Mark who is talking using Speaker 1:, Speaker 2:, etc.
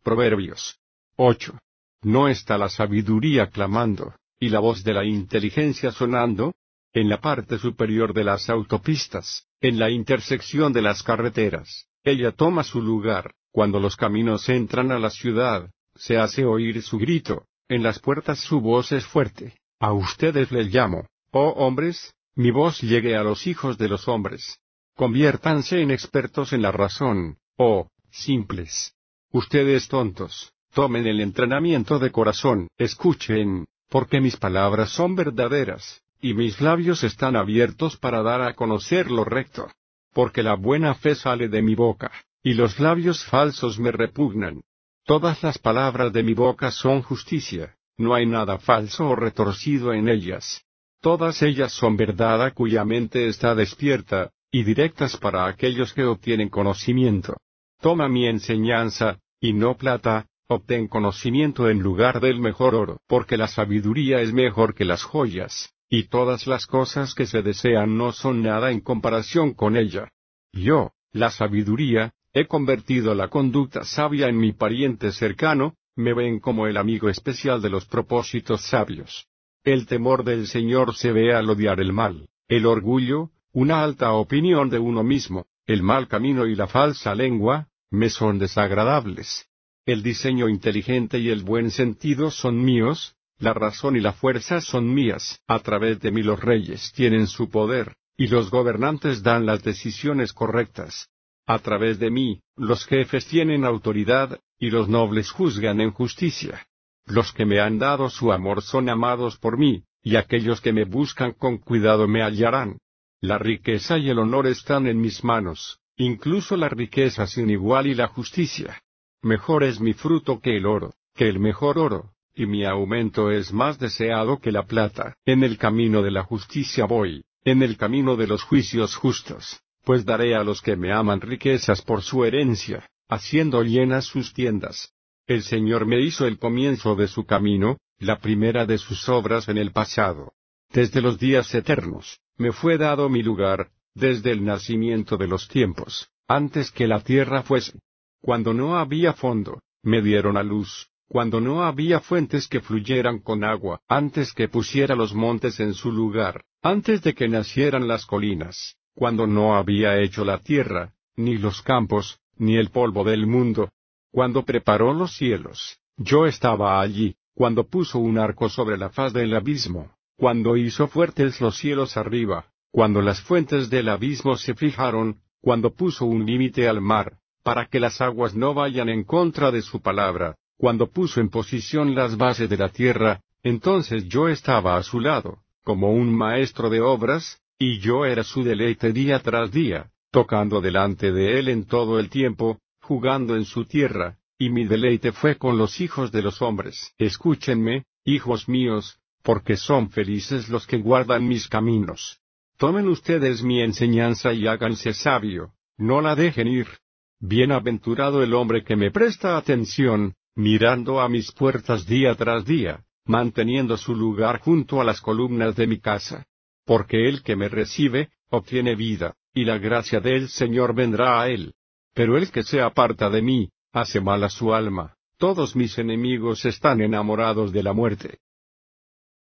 Speaker 1: Proverbios 8. ¿No está la sabiduría clamando, y la voz de la inteligencia sonando? En la parte superior de las autopistas, en la intersección de las carreteras, ella toma su lugar. Cuando los caminos entran a la ciudad, se hace oír su grito, en las puertas su voz es fuerte. A ustedes les llamo, oh hombres, mi voz llegue a los hijos de los hombres. Conviértanse en expertos en la razón, oh simples. Ustedes tontos, tomen el entrenamiento de corazón, escuchen, porque mis palabras son verdaderas, y mis labios están abiertos para dar a conocer lo recto. Porque la buena fe sale de mi boca, y los labios falsos me repugnan. Todas las palabras de mi boca son justicia, no hay nada falso o retorcido en ellas. Todas ellas son verdad cuya mente está despierta, y directas para aquellos que obtienen conocimiento. Toma mi enseñanza, y no plata, obtén conocimiento en lugar del mejor oro, porque la sabiduría es mejor que las joyas, y todas las cosas que se desean no son nada en comparación con ella. Yo, la sabiduría, he convertido la conducta sabia en mi pariente cercano, me ven como el amigo especial de los propósitos sabios. El temor del Señor se ve al odiar el mal, el orgullo, una alta opinión de uno mismo, el mal camino y la falsa lengua, me son desagradables. El diseño inteligente y el buen sentido son míos, la razón y la fuerza son mías. A través de mí los reyes tienen su poder, y los gobernantes dan las decisiones correctas. A través de mí, los jefes tienen autoridad, y los nobles juzgan en justicia. Los que me han dado su amor son amados por mí, y aquellos que me buscan con cuidado me hallarán. La riqueza y el honor están en mis manos, incluso la riqueza sin igual y la justicia. Mejor es mi fruto que el mejor oro, y mi aumento es más deseado que la plata. En el camino de la justicia voy, en el camino de los juicios justos, pues daré a los que me aman riquezas por su herencia, haciendo llenas sus tiendas. El Señor me hizo el comienzo de su camino, la primera de sus obras en el pasado. Desde los días eternos, me fue dado mi lugar, desde el nacimiento de los tiempos, antes que la tierra fuese. Cuando no había fondo, me dieron a luz, cuando no había fuentes que fluyeran con agua, antes que pusiera los montes en su lugar, antes de que nacieran las colinas, cuando no había hecho la tierra, ni los campos, ni el polvo del mundo. Cuando preparó los cielos, yo estaba allí, cuando puso un arco sobre la faz del abismo, cuando hizo fuertes los cielos arriba, cuando las fuentes del abismo se fijaron, cuando puso un límite al mar, para que las aguas no vayan en contra de su palabra, cuando puso en posición las bases de la tierra, entonces yo estaba a su lado, como un maestro de obras, y yo era su deleite día tras día, tocando delante de él en todo el tiempo, jugando en su tierra, y mi deleite fue con los hijos de los hombres. Escúchenme, hijos míos, porque son felices los que guardan mis caminos. Tomen ustedes mi enseñanza y háganse sabio, no la dejen ir. Bienaventurado el hombre que me presta atención, mirando a mis puertas día tras día, manteniendo su lugar junto a las columnas de mi casa. Porque el que me recibe, obtiene vida, y la gracia del Señor vendrá a él. Pero el que se aparta de mí, hace mal a su alma. Todos mis enemigos están enamorados de la muerte.